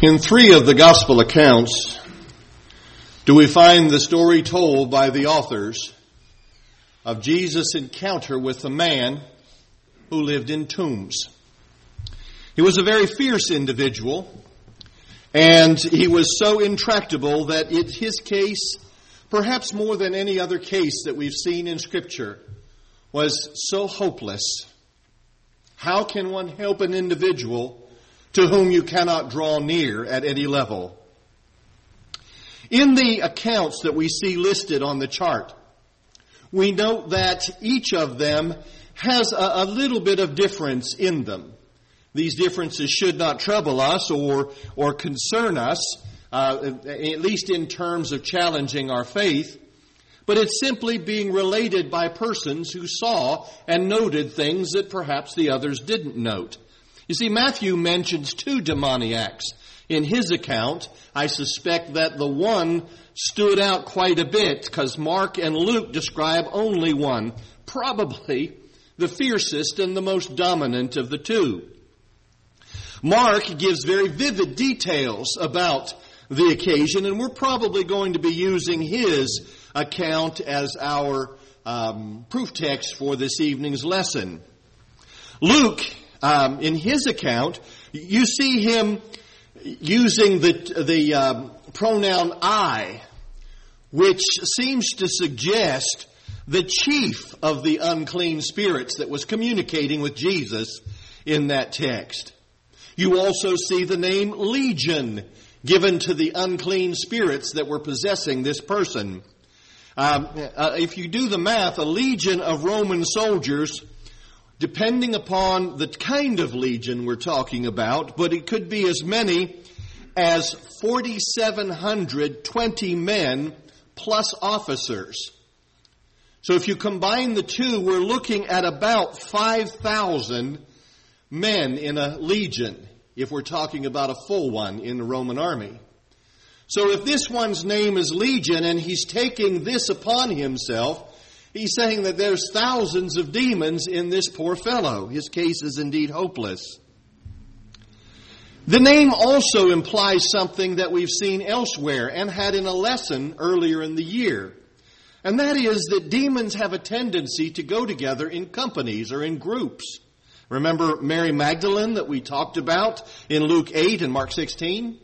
In three of the gospel accounts do we find the story told by the authors of Jesus' encounter with a man who lived in tombs. He was a very fierce individual, and he was so intractable that his case, perhaps more than any other case that we've seen in Scripture, was so hopeless. How can one help an individual to whom you cannot draw near at any level? In the accounts that we see listed on the chart, we note that each of them has a little bit of difference in them. These differences should not trouble us or concern us, at least in terms of challenging our faith, but it's simply being related by persons who saw and noted things that perhaps the others didn't note. You see, Matthew mentions two demoniacs. In his account, I suspect that the one stood out quite a bit because Mark and Luke describe only one, probably the fiercest and the most dominant of the two. Mark gives very vivid details about the occasion, and we're probably going to be using his account as our proof text for this evening's lesson. Luke, in his account, you see him using the pronoun I, which seems to suggest the chief of the unclean spirits that was communicating with Jesus in that text. You also see the name Legion given to the unclean spirits that were possessing this person. If you do the math, a legion of Roman soldiers, depending upon the kind of legion we're talking about, but it could be as many as 4,720 men plus officers. So if you combine the two, we're looking at about 5,000 men in a legion, if we're talking about a full one in the Roman army. So if this one's name is Legion and he's taking this upon himself, he's saying that there's thousands of demons in this poor fellow. His case is indeed hopeless. The name also implies something that we've seen elsewhere and had in a lesson earlier in the year. And that is that demons have a tendency to go together in companies or in groups. Remember Mary Magdalene that we talked about in Luke 8 and Mark 16?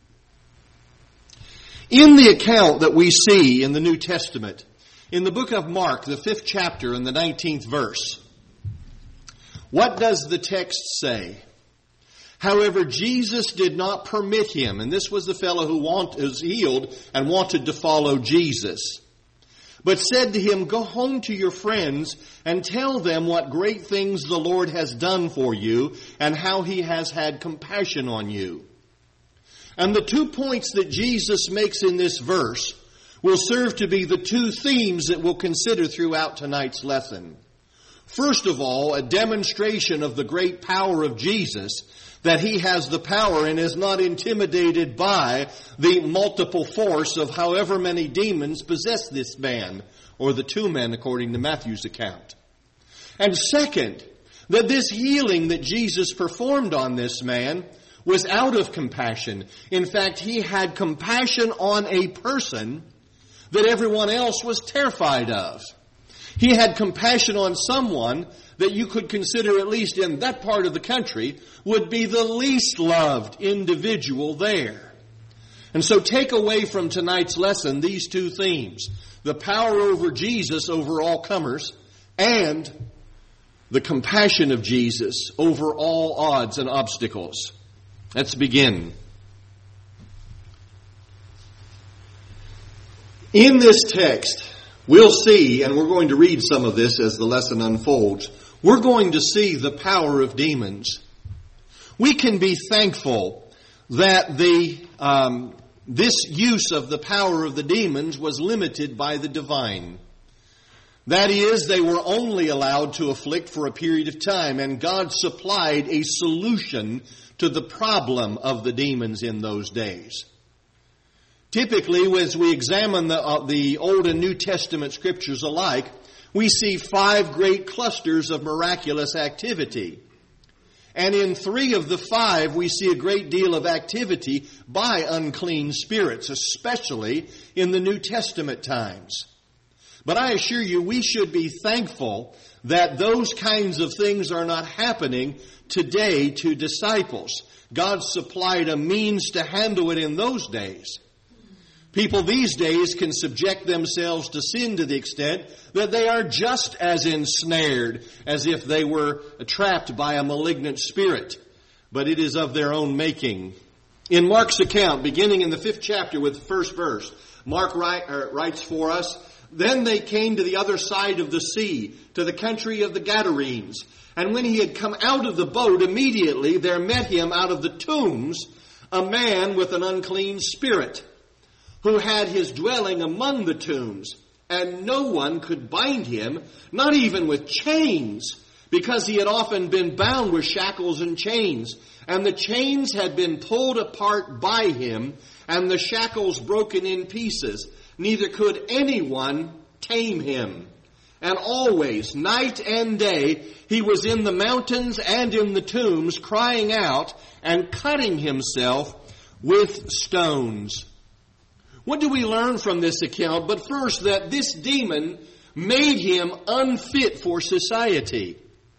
In the account that we see in the New Testament, in the book of Mark, the 5th chapter and the 19th verse, what does the text say? However, Jesus did not permit him, and this was the fellow who was healed and wanted to follow Jesus, but said to him, "Go home to your friends and tell them what great things the Lord has done for you and how he has had compassion on you." And the 2 points that Jesus makes in this verse will serve to be the 2 themes that we'll consider throughout tonight's lesson. First of all, a demonstration of the great power of Jesus, that he has the power and is not intimidated by the multiple force of however many demons possess this man, or the 2 men according to Matthew's account. And second, that this healing that Jesus performed on this man was out of compassion. In fact, he had compassion on a person that everyone else was terrified of. He had compassion on someone that you could consider, at least in that part of the country, would be the least loved individual there. And so take away from tonight's lesson these 2 themes: the power over Jesus over all comers, and the compassion of Jesus over all odds and obstacles. Let's begin. In this text, we'll see, and we're going to read some of this as the lesson unfolds, we're going to see the power of demons. We can be thankful that this use of the power of the demons was limited by the divine. That is, they were only allowed to afflict for a period of time, and God supplied a solution to the problem of the demons in those days. Typically, as we examine the Old and New Testament scriptures alike, we see 5 great clusters of miraculous activity. And in 3 of the 5, we see a great deal of activity by unclean spirits, especially in the New Testament times. But I assure you, we should be thankful that those kinds of things are not happening today to disciples. God supplied a means to handle it in those days. People these days can subject themselves to sin to the extent that they are just as ensnared as if they were trapped by a malignant spirit. But it is of their own making. In Mark's account, beginning in the 5th chapter with the first verse, Mark writes for us, "Then they came to the other side of the sea, to the country of the Gadarenes. And when he had come out of the boat, immediately there met him out of the tombs a man with an unclean spirit, who had his dwelling among the tombs, and no one could bind him, not even with chains, because he had often been bound with shackles and chains. And the chains had been pulled apart by him, and the shackles broken in pieces. Neither could anyone tame him. And always, night and day, he was in the mountains and in the tombs, crying out and cutting himself with stones." What do we learn from this account? But first, that this demon made him unfit for society.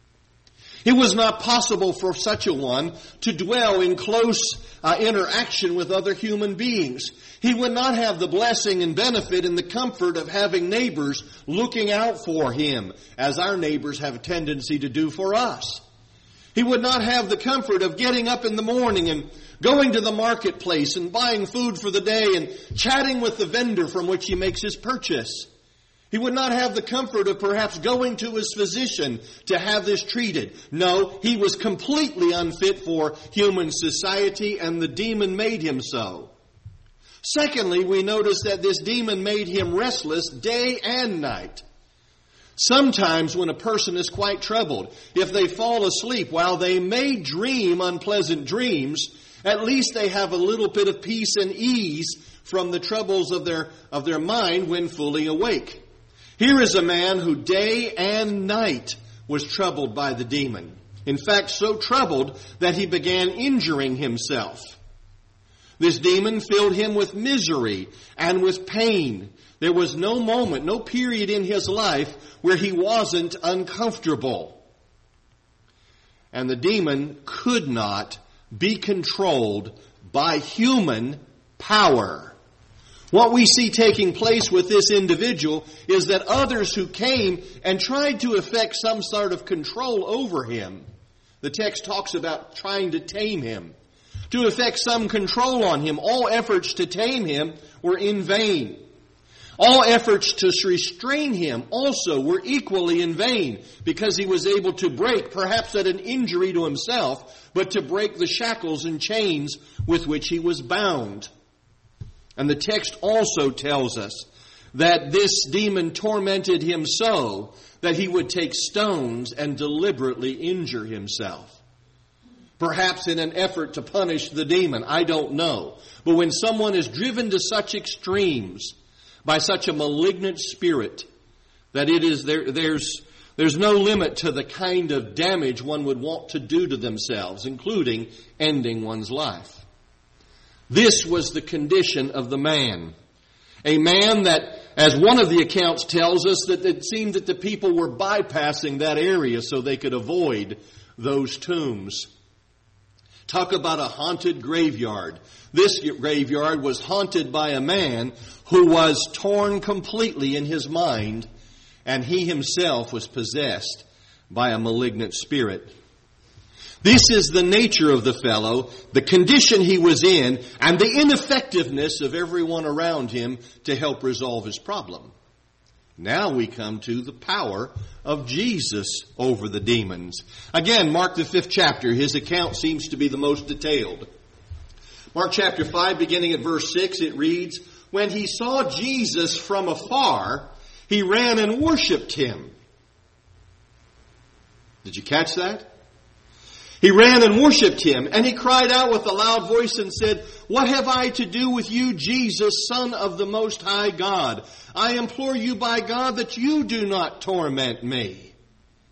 It was not possible for such a one to dwell in close interaction with other human beings. He would not have the blessing and benefit and the comfort of having neighbors looking out for him, as our neighbors have a tendency to do for us. He would not have the comfort of getting up in the morning and going to the marketplace and buying food for the day and chatting with the vendor from which he makes his purchase. He would not have the comfort of perhaps going to his physician to have this treated. No, he was completely unfit for human society, and the demon made him so. Secondly, we notice that this demon made him restless day and night. Sometimes when a person is quite troubled, if they fall asleep, while they may dream unpleasant dreams, at least they have a little bit of peace and ease from the troubles of their mind when fully awake. Here is a man who day and night was troubled by the demon. In fact, so troubled that he began injuring himself. This demon filled him with misery and with pain. There was no moment, no period in his life where he wasn't uncomfortable. And the demon could not be controlled by human power. What we see taking place with this individual is that others who came and tried to effect some sort of control over him, the text talks about trying to tame him, to effect some control on him. All efforts to tame him were in vain. All efforts to restrain him also were equally in vain, because he was able to break, perhaps at an injury to himself, but to break the shackles and chains with which he was bound. And the text also tells us that this demon tormented him so that he would take stones and deliberately injure himself. Perhaps in an effort to punish the demon, I don't know. But when someone is driven to such extremes by such a malignant spirit, that it is there's no limit to the kind of damage one would want to do to themselves, including ending one's life. This was the condition of the man. A man that, as one of the accounts tells us, that it seemed that the people were bypassing that area so they could avoid those tombs. Talk about a haunted graveyard. This graveyard was haunted by a man who was torn completely in his mind, and he himself was possessed by a malignant spirit. This is the nature of the fellow, the condition he was in, and the ineffectiveness of everyone around him to help resolve his problem. Now we come to the power of Jesus over the demons. Again, Mark the 5th chapter, his account seems to be the most detailed. Mark chapter 5, beginning at verse 6, it reads, "When he saw Jesus from afar, he ran and worshipped him." Did you catch that? He ran and worshipped him, and he cried out with a loud voice and said, "What have I to do with you, Jesus, Son of the Most High God? I implore you by God that you do not torment me."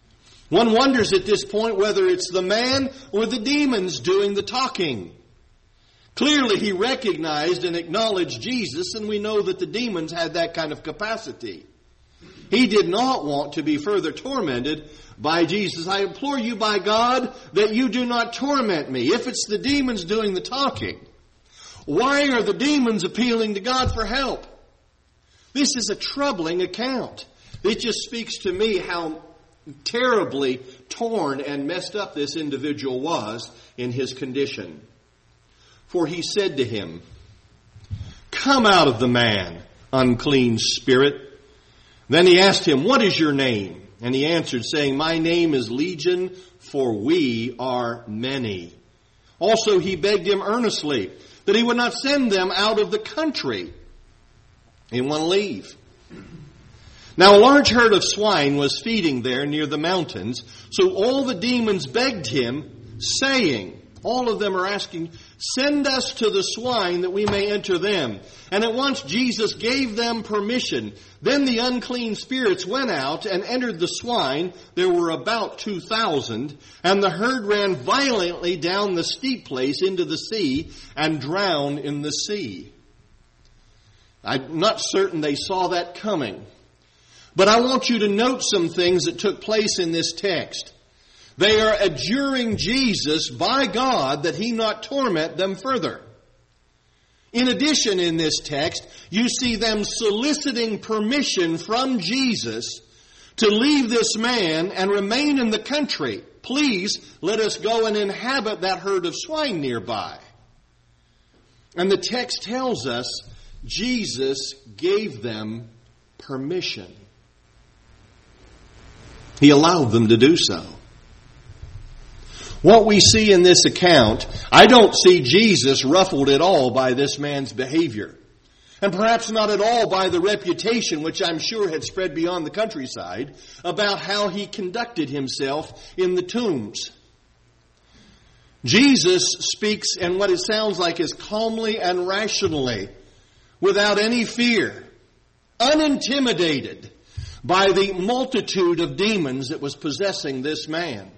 One wonders at this point whether it's the man or the demons doing the talking. Clearly he recognized and acknowledged Jesus, and we know that the demons had that kind of capacity. He did not want to be further tormented by Jesus. I implore you by God that you do not torment me. If it's the demons doing the talking, why are the demons appealing to God for help? This is a troubling account. It just speaks to me how terribly torn and messed up this individual was in his condition. For he said to him, "Come out of the man, unclean spirit." Then he asked him, "What is your name?" And he answered, saying, "My name is Legion, for we are many." Also he begged him earnestly that he would not send them out of the country. He didn't want to leave. Now a large herd of swine was feeding there near the mountains, so all the demons begged him, saying, all of them are asking, "Send us to the swine that we may enter them." And at once Jesus gave them permission. Then the unclean spirits went out and entered the swine. There were about 2,000. And the herd ran violently down the steep place into the sea and drowned in the sea. I'm not certain they saw that coming. But I want you to note some things that took place in this text. They are adjuring Jesus by God that he not torment them further. In addition, in this text, you see them soliciting permission from Jesus to leave this man and remain in the country. Please, let us go and inhabit that herd of swine nearby. And the text tells us Jesus gave them permission. He allowed them to do so. What we see in this account, I don't see Jesus ruffled at all by this man's behavior. And perhaps not at all by the reputation, which I'm sure had spread beyond the countryside, about how he conducted himself in the tombs. Jesus speaks in what it sounds like is calmly and rationally, without any fear, unintimidated by the multitude of demons that was possessing this man.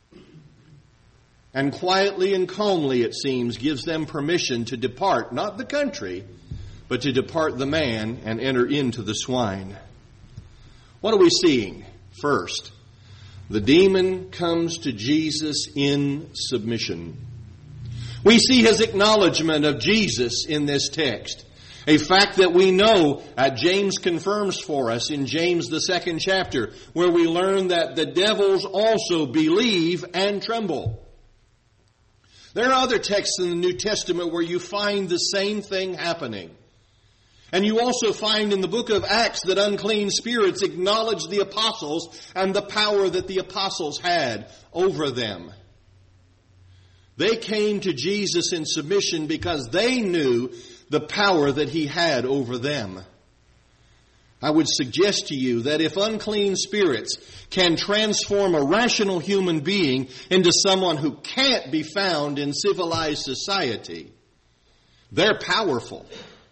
And quietly and calmly, it seems, gives them permission to depart, not the country, but to depart the man and enter into the swine. What are we seeing? First, the demon comes to Jesus in submission. We see his acknowledgement of Jesus in this text. A fact that we know James confirms for us in James the 2nd chapter, where we learn that the devils also believe and tremble. There are other texts in the New Testament where you find the same thing happening. And you also find in the book of Acts that unclean spirits acknowledge the apostles and the power that the apostles had over them. They came to Jesus in submission because they knew the power that he had over them. I would suggest to you that if unclean spirits can transform a rational human being into someone who can't be found in civilized society, they're powerful.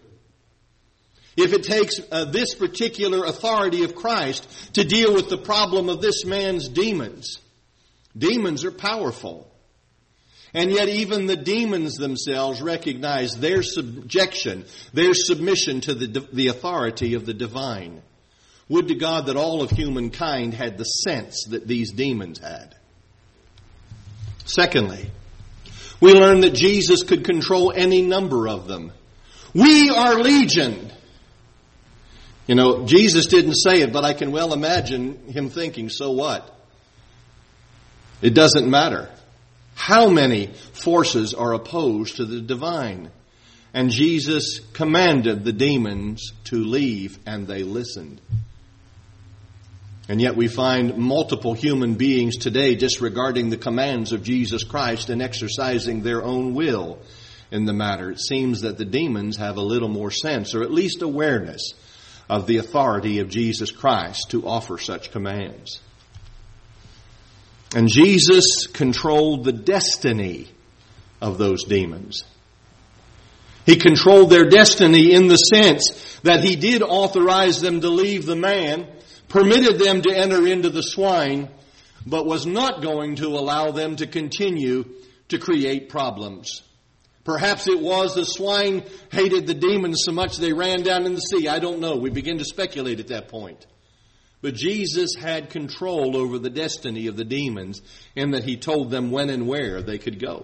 If it takes this particular authority of Christ to deal with the problem of this man's demons, demons are powerful. And yet even the demons themselves recognize their subjection, their submission to the authority of the divine. Would to God that all of humankind had the sense that these demons had. Secondly, we learn that Jesus could control any number of them. We are legion. You know, Jesus didn't say it, but I can well imagine him thinking, so what? It doesn't matter. How many forces are opposed to the divine? And Jesus commanded the demons to leave, and they listened. And yet we find multiple human beings today disregarding the commands of Jesus Christ and exercising their own will in the matter. It seems that the demons have a little more sense, or at least awareness, of the authority of Jesus Christ to offer such commands. And Jesus controlled the destiny of those demons. He controlled their destiny in the sense that he did authorize them to leave the man, permitted them to enter into the swine, but was not going to allow them to continue to create problems. Perhaps it was the swine hated the demons so much they ran down in the sea. I don't know. We begin to speculate at that point. But Jesus had control over the destiny of the demons in that he told them when and where they could go.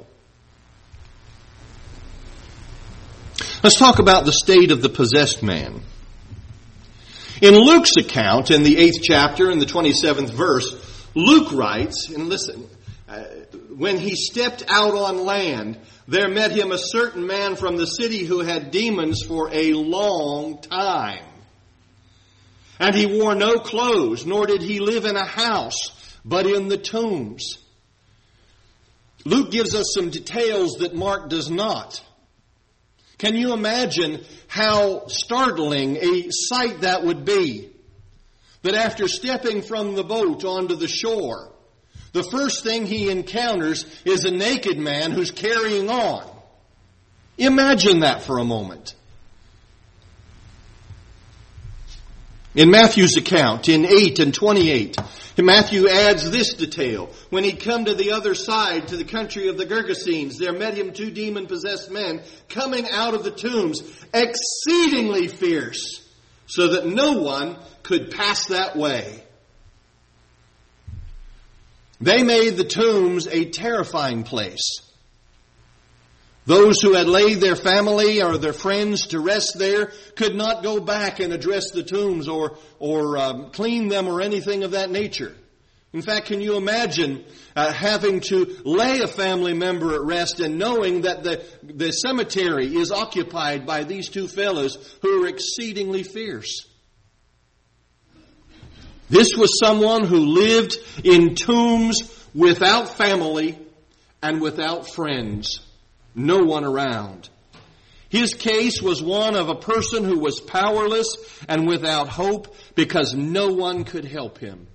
Let's talk about the state of the possessed man. In Luke's account, in the 8th chapter, in the 27th verse, Luke writes, and listen, when he stepped out on land, there met him a certain man from the city who had demons for a long time. And he wore no clothes, nor did he live in a house, but in the tombs. Luke gives us some details that Mark does not. Can you imagine how startling a sight that would be? That after stepping from the boat onto the shore, the first thing he encounters is a naked man who's carrying on. Imagine that for a moment. In Matthew's account, in 8 and 28, Matthew adds this detail. When he'd come to the other side, to the country of the Gergesenes, there met him 2 demon-possessed men coming out of the tombs, exceedingly fierce, so that no one could pass that way. They made the tombs a terrifying place. Those who had laid their family or their friends to rest there could not go back and address the tombs or clean them or anything of that nature. In fact, can you imagine having to lay a family member at rest and knowing that the cemetery is occupied by these 2 fellows who are exceedingly fierce? This was someone who lived in tombs without family and without friends. No one around. His case was one of a person who was powerless and without hope because no one could help him.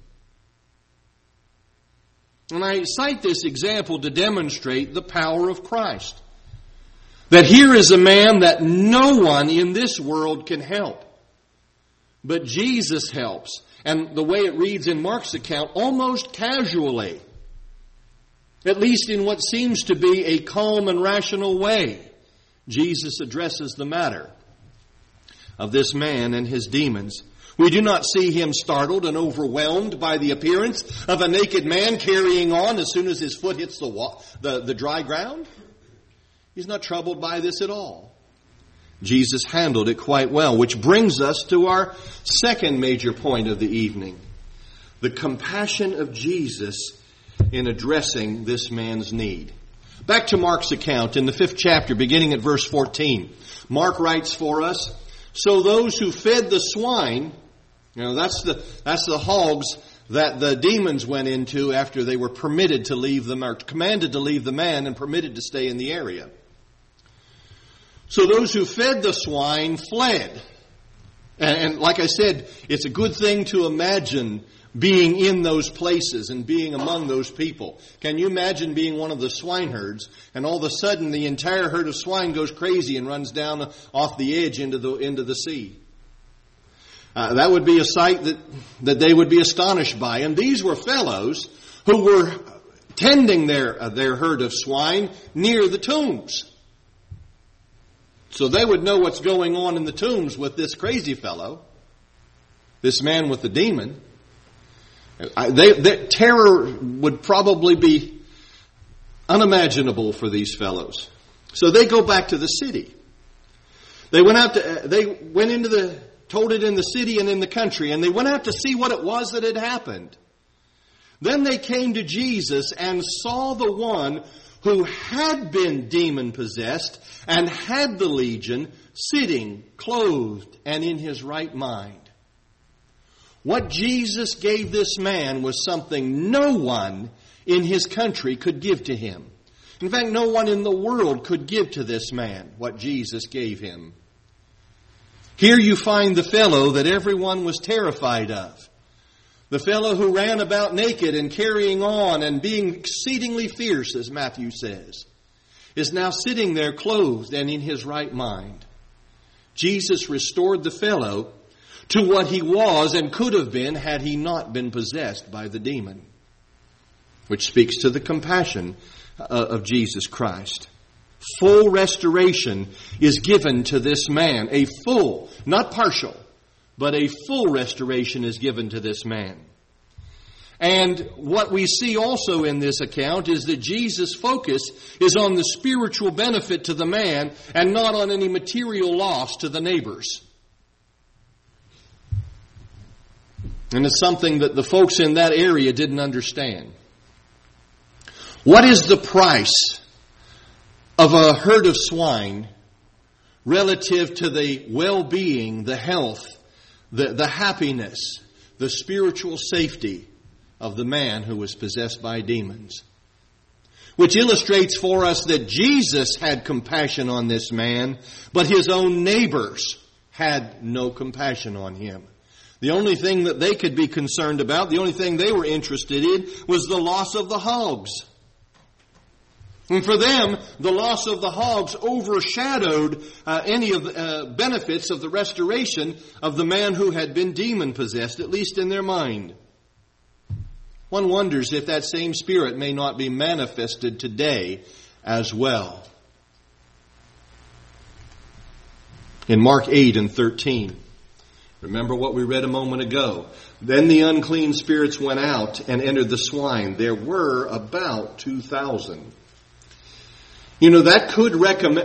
And I cite this example to demonstrate the power of Christ. That here is a man that no one in this world can help. But Jesus helps. And the way it reads in Mark's account, almost casually. At least in what seems to be a calm and rational way, Jesus addresses the matter of this man and his demons. We do not see him startled and overwhelmed by the appearance of a naked man carrying on as soon as his foot hits the dry ground. He's not troubled by this at all. Jesus handled it quite well, which brings us to our second major point of the evening. The compassion of Jesus in addressing this man's need. Back to Mark's account in the 5th chapter, beginning at verse 14. Mark writes for us, so those who fed the swine, that's the hogs that the demons went into after they were permitted to leave them, or commanded to leave the man and permitted to stay in the area. So those who fed the swine fled. And like I said, it's a good thing to imagine being in those places and being among those people. Can you imagine being one of the swineherds and all of a sudden the entire herd of swine goes crazy and runs down off the edge into the sea? That would be a sight that they would be astonished by. And these were fellows who were tending their herd of swine near the tombs. So they would know what's going on in the tombs with this crazy fellow, this man with the demon. Terror would probably be unimaginable for these fellows. So they go back to the city. They went told it in the city and in the country, and they went out to see what it was that had happened. Then they came to Jesus and saw the one who had been demon-possessed and had the legion sitting, clothed, and in his right mind. What Jesus gave this man was something no one in his country could give to him. In fact, no one in the world could give to this man what Jesus gave him. Here you find the fellow that everyone was terrified of. The fellow who ran about naked and carrying on and being exceedingly fierce, as Matthew says, is now sitting there clothed and in his right mind. Jesus restored the fellow to what he was and could have been had he not been possessed by the demon. which speaks to the compassion of Jesus Christ. Full restoration is given to this man. A full, not partial, but a full restoration is given to this man. And what we see also in this account is that Jesus' focus is on the spiritual benefit to the man and not on any material loss to the neighbors. And it's something that the folks in that area didn't understand. What is the price of a herd of swine relative to the well-being, the health, the happiness, the spiritual safety of the man who was possessed by demons? Which illustrates for us that Jesus had compassion on this man, but his own neighbors had no compassion on him. The only thing that they could be concerned about, the only thing they were interested in, was the loss of the hogs. And for them, the loss of the hogs overshadowed any of the benefits of the restoration of the man who had been demon-possessed, at least in their mind. One wonders if that same spirit may not be manifested today as well. In Mark 8 and 13, remember what we read a moment ago. Then the unclean spirits went out and entered the swine. There were about 2,000. You know, that could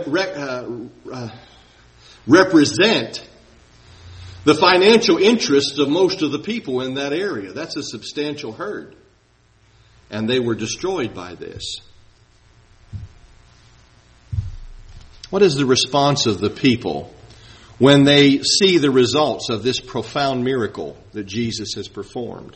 represent the financial interests of most of the people in that area. That's a substantial herd. And they were destroyed by this. What is the response of the people when they see the results of this profound miracle that Jesus has performed?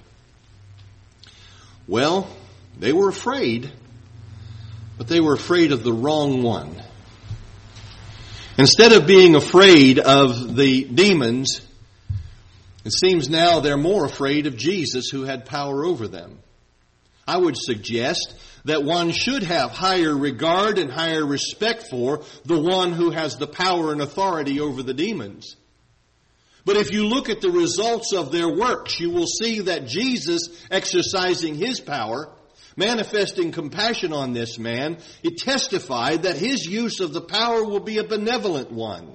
Well, they were afraid, but they were afraid of the wrong one. Instead of being afraid of the demons, it seems now they're more afraid of Jesus, who had power over them. I would suggest that one should have higher regard and higher respect for the one who has the power and authority over the demons. But if you look at the results of their works, you will see that Jesus, exercising his power, manifesting compassion on this man, it testified that his use of the power will be a benevolent one,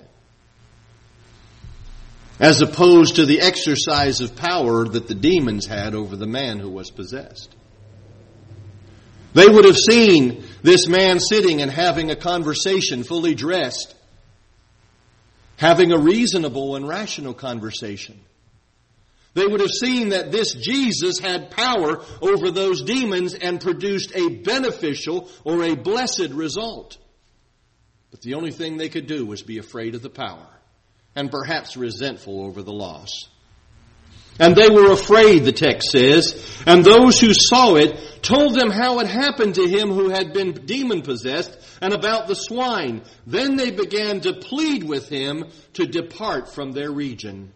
as opposed to the exercise of power that the demons had over the man who was possessed. They would have seen this man sitting and having a conversation, fully dressed, having a reasonable and rational conversation. They would have seen that this Jesus had power over those demons and produced a beneficial or a blessed result. But the only thing they could do was be afraid of the power and perhaps resentful over the loss. And they were afraid, the text says, and those who saw it told them how it happened to him who had been demon-possessed and about the swine. Then they began to plead with him to depart from their region.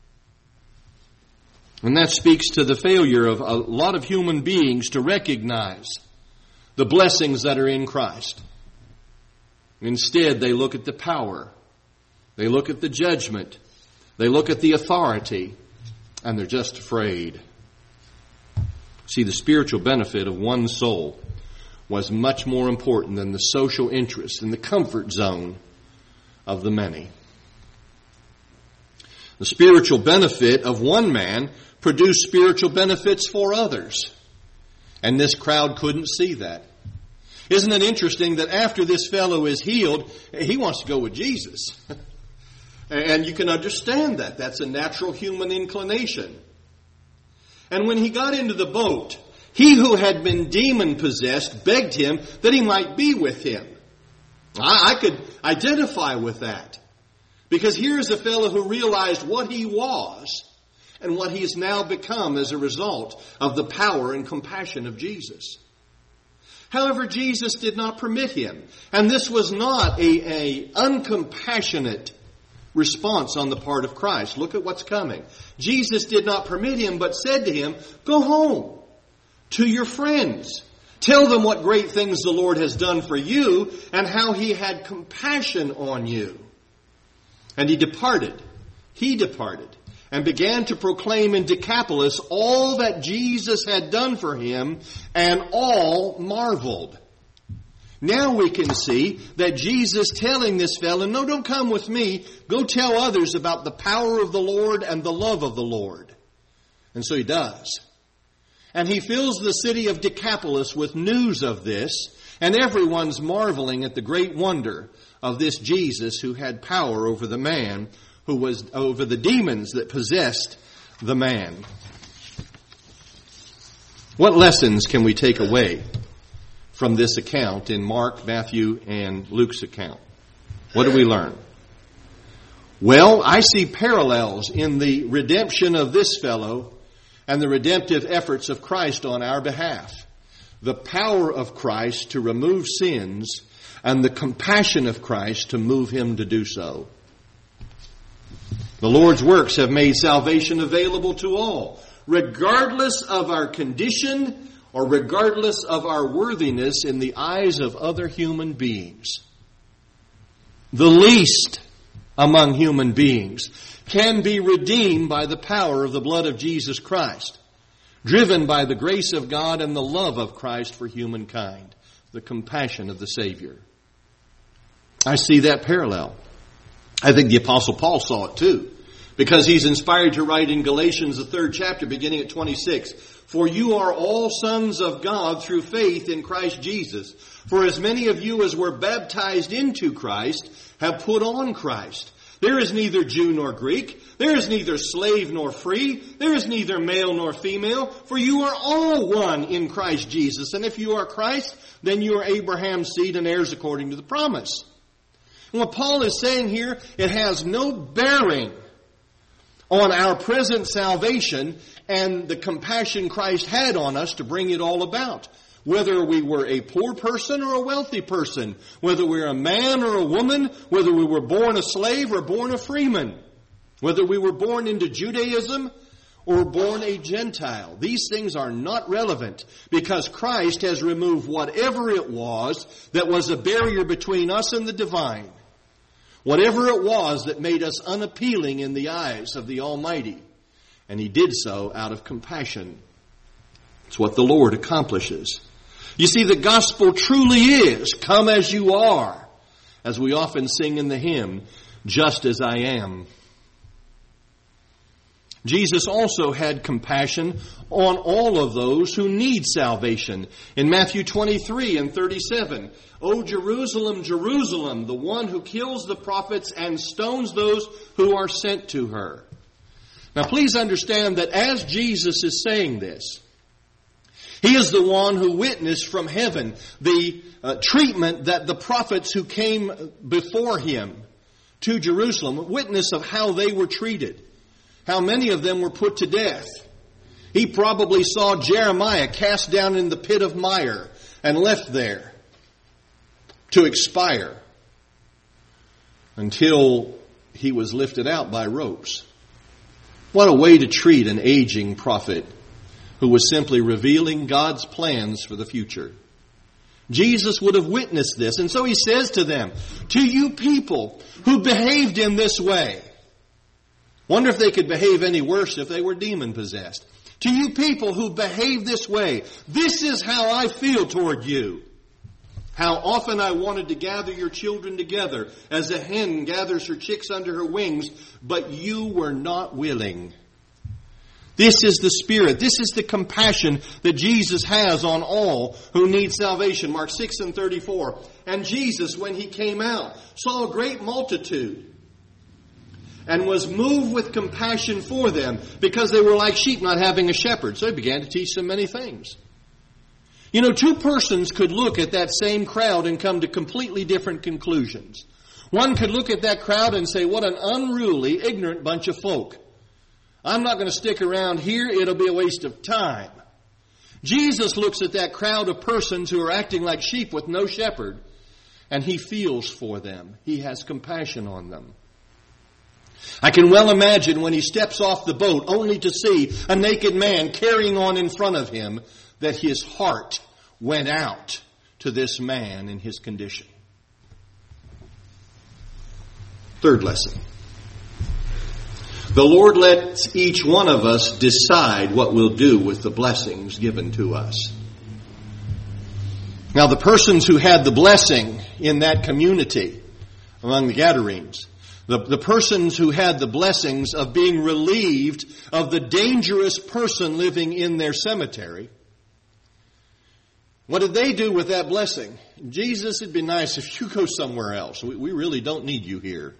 And that speaks to the failure of a lot of human beings to recognize the blessings that are in Christ. Instead, they look at the power. They look at the judgment. They look at the authority. And they're just afraid. See, the spiritual benefit of one soul was much more important than the social interest and the comfort zone of the many. The spiritual benefit of one man produced spiritual benefits for others. And this crowd couldn't see that. Isn't it interesting that after this fellow is healed, he wants to go with Jesus? And you can understand that. That's a natural human inclination. And when he got into the boat, he who had been demon-possessed begged him that he might be with him. I could identify with that. Because here's a fellow who realized what he was and what he has now become as a result of the power and compassion of Jesus. However, Jesus did not permit him. And this was not a uncompassionate response on the part of Christ. Look at what's coming. Jesus did not permit him, but said to him, go home to your friends. Tell them what great things the Lord has done for you and how he had compassion on you. And he departed. and began to proclaim in Decapolis all that Jesus had done for him, and all marveled. Now we can see that Jesus telling this fellow, no, don't come with me. Go tell others about the power of the Lord and the love of the Lord. And so he does. And he fills the city of Decapolis with news of this, and everyone's marveling at the great wonder of this Jesus who had power over the man, who was over the demons that possessed the man. What lessons can we take away from this account in Mark, Matthew, and Luke's account? What do we learn? Well, I see parallels in the redemption of this fellow and the redemptive efforts of Christ on our behalf. The power of Christ to remove sins and the compassion of Christ to move him to do so. The Lord's works have made salvation available to all, regardless of our condition or regardless of our worthiness in the eyes of other human beings. The least among human beings can be redeemed by the power of the blood of Jesus Christ, driven by the grace of God and the love of Christ for humankind, the compassion of the Savior. I see that parallel. I think the Apostle Paul saw it too, because he's inspired to write in Galatians, the 3rd chapter, beginning at 26, "For you are all sons of God through faith in Christ Jesus. For as many of you as were baptized into Christ have put on Christ. There is neither Jew nor Greek. There is neither slave nor free. There is neither male nor female. For you are all one in Christ Jesus. And if you are Christ, then you are Abraham's seed and heirs according to the promise." And what Paul is saying here, it has no bearing on our present salvation and the compassion Christ had on us to bring it all about. Whether we were a poor person or a wealthy person, whether we're a man or a woman, whether we were born a slave or born a freeman, whether we were born into Judaism or born a Gentile. These things are not relevant because Christ has removed whatever it was that was a barrier between us and the divine. Whatever it was that made us unappealing in the eyes of the Almighty. And He did so out of compassion. It's what the Lord accomplishes. You see, the gospel truly is, "Come as you are," as we often sing in the hymn, "Just as I am." Jesus also had compassion on all of those who need salvation. In Matthew 23 and 37, "O Jerusalem, Jerusalem, the one who kills the prophets and stones those who are sent to her." Now please understand that as Jesus is saying this, He is the one who witnessed from heaven the treatment that the prophets who came before Him to Jerusalem, witness of how they were treated, how many of them were put to death. He probably saw Jeremiah cast down in the pit of mire and left there to expire until he was lifted out by ropes. What a way to treat an aging prophet who was simply revealing God's plans for the future. Jesus would have witnessed this, and so He says to them, "To you people who behaved in this way," wonder if they could behave any worse if they were demon-possessed. "To you people who behave this way, this is how I feel toward you. How often I wanted to gather your children together as a hen gathers her chicks under her wings, but you were not willing." This is the spirit. This is the compassion that Jesus has on all who need salvation. Mark 6 and 34. "And Jesus, when He came out, saw a great multitude and was moved with compassion for them because they were like sheep not having a shepherd." So He began to teach them many things. You know, two persons could look at that same crowd and come to completely different conclusions. One could look at that crowd and say, "What an unruly, ignorant bunch of folk. I'm not going to stick around here. It'll be a waste of time." Jesus looks at that crowd of persons who are acting like sheep with no shepherd, and He feels for them. He has compassion on them. I can well imagine when He steps off the boat only to see a naked man carrying on in front of Him, that His heart went out to this man in his condition. Third lesson. The Lord lets each one of us decide what we'll do with the blessings given to us. Now, the persons who had the blessing in that community among the Gadarenes, the persons who had the blessings of being relieved of the dangerous person living in their cemetery, what did they do with that blessing? Jesus, it'd be nice if you go somewhere else. We really don't need you here.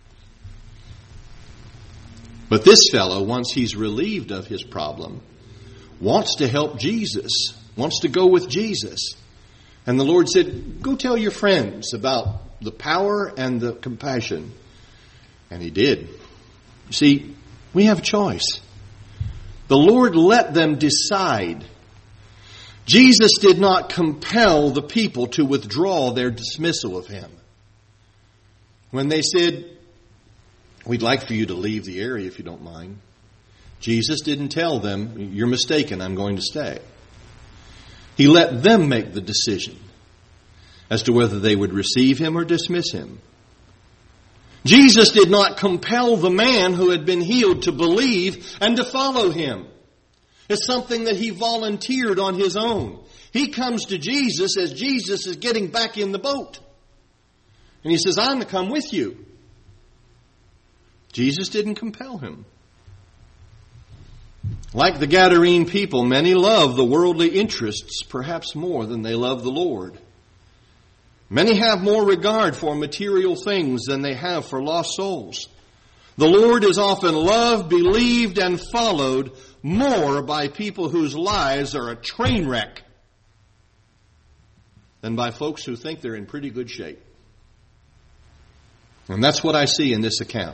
But this fellow, once he's relieved of his problem, wants to help Jesus, wants to go with Jesus. And the Lord said, go tell your friends about the power and the compassion. And he did. You see, we have a choice. The Lord let them decide. Jesus did not compel the people to withdraw their dismissal of him. When they said, we'd like for you to leave the area if you don't mind, Jesus didn't tell them, you're mistaken, I'm going to stay. He let them make the decision as to whether they would receive him or dismiss him. Jesus did not compel the man who had been healed to believe and to follow him. It's something that he volunteered on his own. He comes to Jesus as Jesus is getting back in the boat. And he says, I'm to come with you. Jesus didn't compel him. Like the Gadarene people, many love the worldly interests perhaps more than they love the Lord. Many have more regard for material things than they have for lost souls. The Lord is often loved, believed, and followed more by people whose lives are a train wreck than by folks who think they're in pretty good shape. And that's what I see in this account.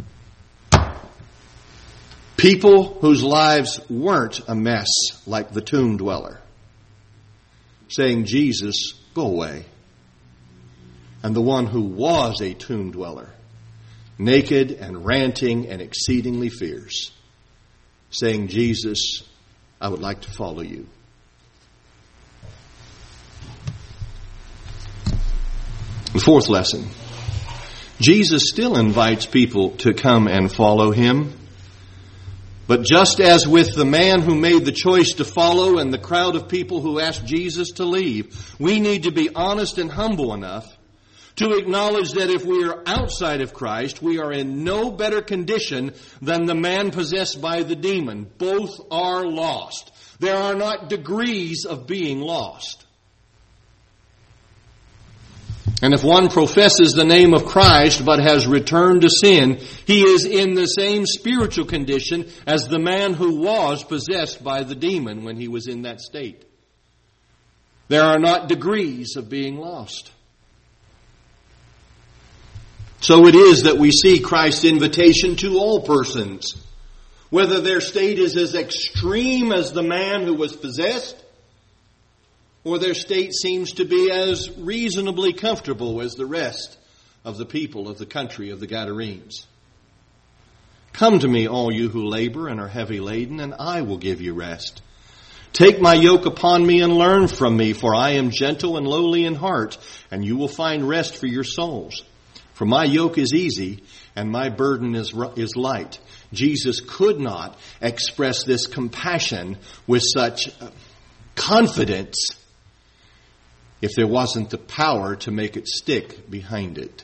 People whose lives weren't a mess like the tomb dweller, saying, Jesus, go away. And the one who was a tomb dweller, naked and ranting and exceedingly fierce, saying, Jesus, I would like to follow you. The fourth lesson. Jesus still invites people to come and follow him. But just as with the man who made the choice to follow and the crowd of people who asked Jesus to leave, we need to be honest and humble enough to acknowledge that if we are outside of Christ, we are in no better condition than the man possessed by the demon. Both are lost. There are not degrees of being lost. And if one professes the name of Christ but has returned to sin, he is in the same spiritual condition as the man who was possessed by the demon when he was in that state. There are not degrees of being lost. So it is that we see Christ's invitation to all persons, whether their state is as extreme as the man who was possessed, or their state seems to be as reasonably comfortable as the rest of the people of the country of the Gadarenes. Come to me, all you who labor and are heavy laden, and I will give you rest. Take my yoke upon me and learn from me, for I am gentle and lowly in heart, and you will find rest for your souls. For my yoke is easy and my burden is light. Jesus could not express this compassion with such confidence if there wasn't the power to make it stick behind it.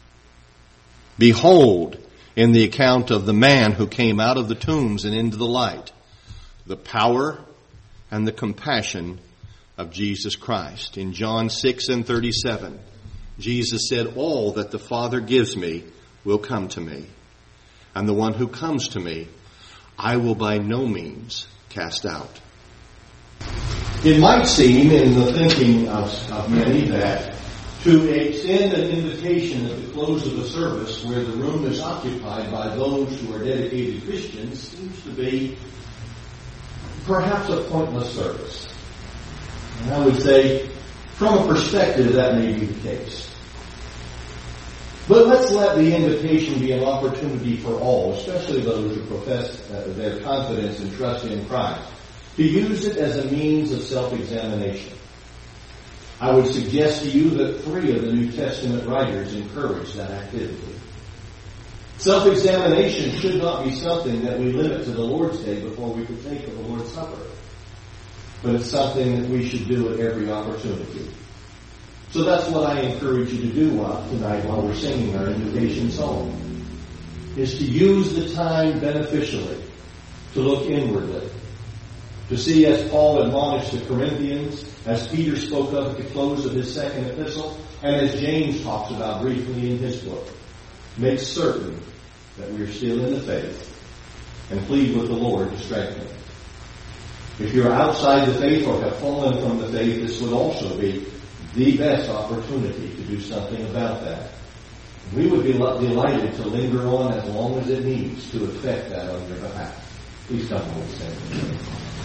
Behold, in the account of the man who came out of the tombs and into the light, the power and the compassion of Jesus Christ. In John 6:37, Jesus said, all that the Father gives me will come to me. And the one who comes to me, I will by no means cast out. It might seem in the thinking of many that to extend an invitation at the close of a service where the room is occupied by those who are dedicated Christians seems to be perhaps a pointless service. And I would say, from a perspective, that may be the case. But let's let the invitation be an opportunity for all, especially those who profess their confidence and trust in Christ, to use it as a means of self-examination. I would suggest to you that 3 of the New Testament writers encourage that activity. Self-examination should not be something that we limit to the Lord's Day before we partake of the Lord's Supper. But it's something that we should do at every opportunity. So that's what I encourage you to do tonight while we're singing our invitation song, is to use the time beneficially, to look inwardly, to see, as Paul admonished the Corinthians, as Peter spoke of at the close of his second epistle, and as James talks about briefly in his book, make certain that we are still in the faith and plead with the Lord to strengthen it. If you're outside the faith or have fallen from the faith, this would also be the best opportunity to do something about that. We would be delighted to linger on as long as it needs to effect that on your behalf. Please come and stand.